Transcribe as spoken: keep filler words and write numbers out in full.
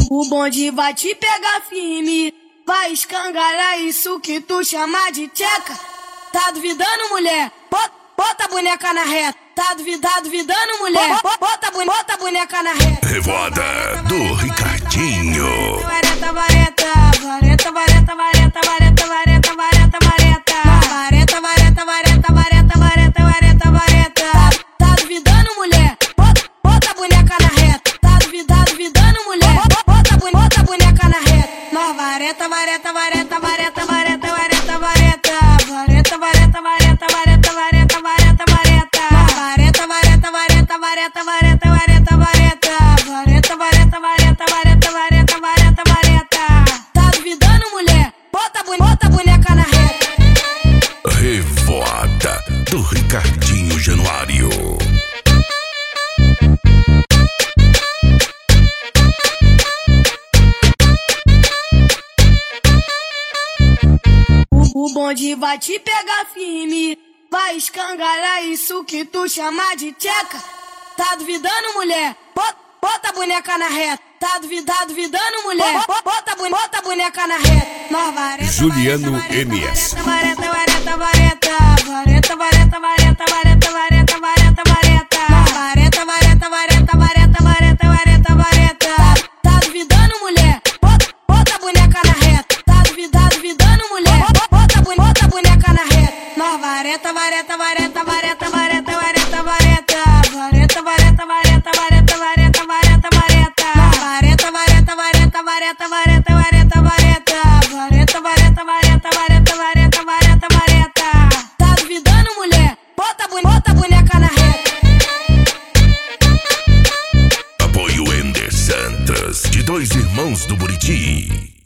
O bonde vai te pegar firme, vai escangalhar isso que tu chama de tcheca. Tá duvidando, mulher? Bota, bota a boneca na reta. Tá duvidando, duvidando, mulher? Bota, bota, bota a boneca na reta. Revoada do Ricardinho. Vareta, vareta, vareta, vareta, vareta, vareta, vareta, vareta, vareta. Vareta, vareta, vareta, vareta, vareta, vareta, vareta. Tá duvidando, mulher? Bota, bota a boneca na reta. Tá duvidando, duvidando, mulher? Bota, bota a boneca na reta. Nós vareta, vareta, vareta, vareta, vareta, vareta, vareta. Vareta, vareta, vareta, vareta, vareta, vareta, vareta. Vareta, vareta, vareta, vareta, vareta, vareta, vareta. Vareta, vareta, vareta, vareta, vareta, vareta, vareta. Tá duvidando, mulher? Bota, bota a boneca na reta. Revoada do Ricardinho Januário. O bonde vai te pegar firme, vai escangalhar isso que tu chama de tcheca. Tá duvidando, mulher? Bota, bota a boneca na reta. Tá duvidando, duvidando, mulher? Bota, bota a boneca na reta. Nós vareta, Juliano vareta, M S. Vareta, vareta, vareta, vareta, vareta, vareta, vareta, vareta, vareta, vareta. Vareta, vareta, vareta, vareta, vareta, vareta, vareta. Tá duvidando, mulher? Bota, bota a boneca na reta. Tá duvidando, duvidando, mulher? Bota, bota a boneca na reta. Nós vareta, vareta, vareta, vareta, vareta, vareta, vareta. Vareta, vareta, vareta, vareta, vareta, vareta, vareta. Vareta, vareta, vareta, vareta, vareta, vareta, vareta. Vareta, vareta, vareta, vareta, vareta, vareta, vareta. Tá duvidando, mulher? Bota, bota a boneca na reta. Apoio Ender Santos, de Dois Irmãos do Buriti.